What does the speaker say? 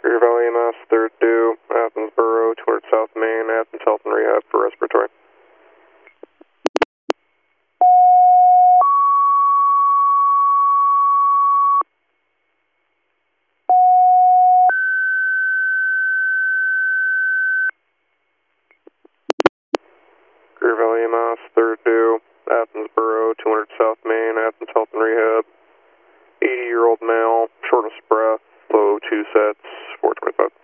Greer Valley EMS, third due, Athens Borough, 200 South Main, Athens Health and Rehab for respiratory. Greer Valley EMS, third due, Athens Borough, 200 South Main, Athens Health and Rehab. 80-year-old male, shortness of breath, low 2 sets, 425.